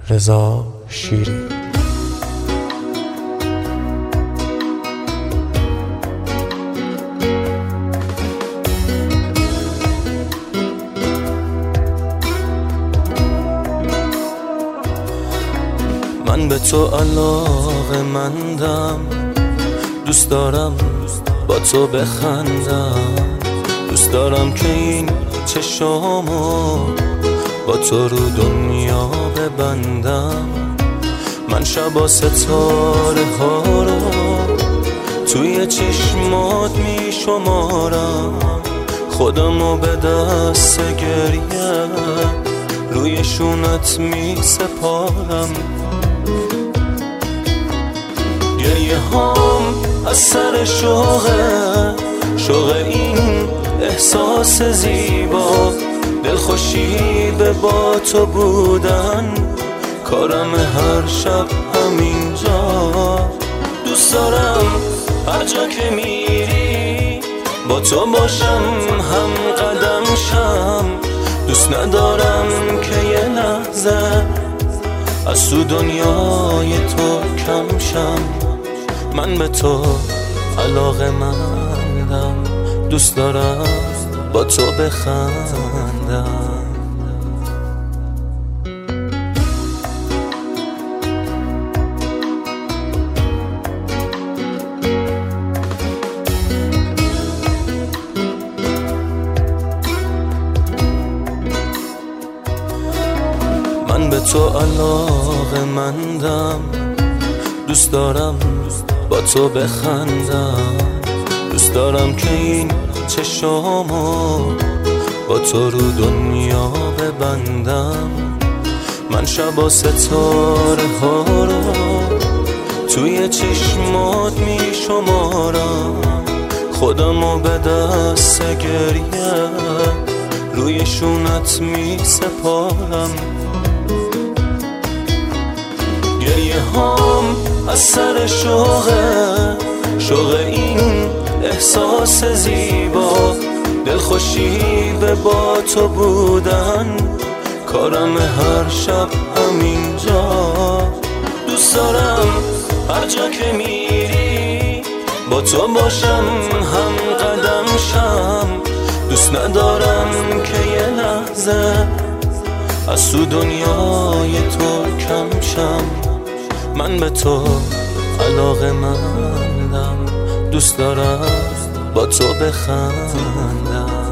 رضا شیری. من به تو علاقه‌مندم، دوست دارم با تو بخندم، دوست دارم که این چشامو با تو رو دنیا ببندم. من شبا ستاره ها رو توی چشمات می شمارم، خودمو به دست گریه روی شونت می سپارم. گریه هام از سر شوق این احساس زیبا، دلخوشی به با تو بودن، کارم هر شب همینجا. دوست دارم هر جا که میری با تو باشم، هم قدم شم. دوست ندارم که یه لحظه از تو دنیای تو کم شم. من به تو علاقه‌مندم، دوست دارم با تو بخندم. من به تو علاقه‌مندم، دوست دارم با تو بخندم، دوست دارم که این چشامو با تو رو دنیا ببندم. من شبا ستاره ها رو توی چشمات می شمارم، خودمو به دست گریه روی شونت می سپارم. گریه هام از سر شوق این احساس زیبا، دلخوشی به با تو بودن، کارم هر شب همینجا. دوست دارم هر جا که میری با تو باشم، هم قدم شم. دوست ندارم که یه لحظه از تو دنیای تو کم شم. من به تو علاقه‌مندم، دوست دارم با تو بخندم.